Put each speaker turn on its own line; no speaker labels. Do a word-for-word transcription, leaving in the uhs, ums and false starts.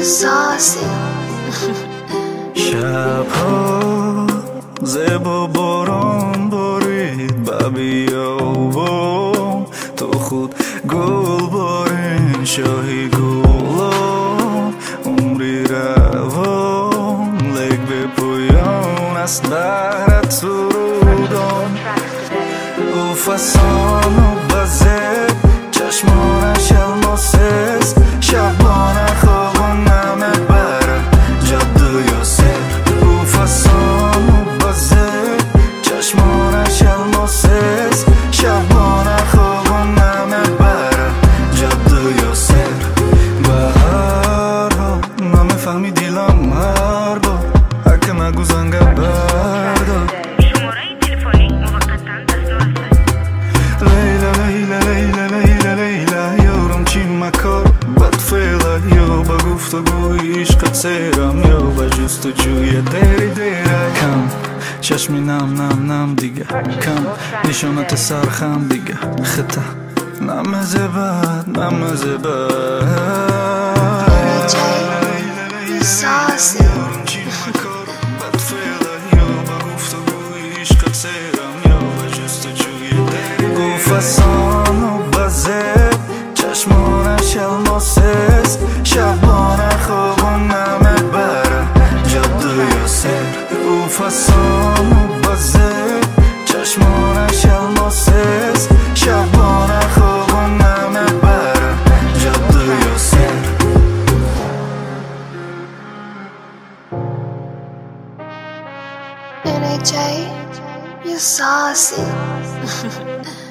saucy.
شبها زبا باران بارید ببیابم تو خود گل بارین شاهی گلان عمری روان لگ به پایان است برات سرودان او فسان و بزه چشمانش الماسست شبانه خوابان نمه بره جاده یا سر او فسان و بزه چشمانش الماسست شبانه خوابان نمه بره جاده یا سر و هر حال نمیفهمی دیلم هر بار هک نگو زنگه بردار لیلا لیلا لیلا لیلا لیلا یارم چی مکار بد فعلا یا با گفتگوی عشقت سیرم یا با جستجوی دیری دیره کم چشمی نم نم نم دیگه کم نشانت سرخم دیگه خطه نمزه بد نمزه بد
Saucy.
او فسان و بزه چشمانش الماسست شبانه خوابان نمه بره جاده یا سر او فسان و بزه چشمانش الماسست شبانه خوابان نمه بره جاده یا سر
N H A, you saucy.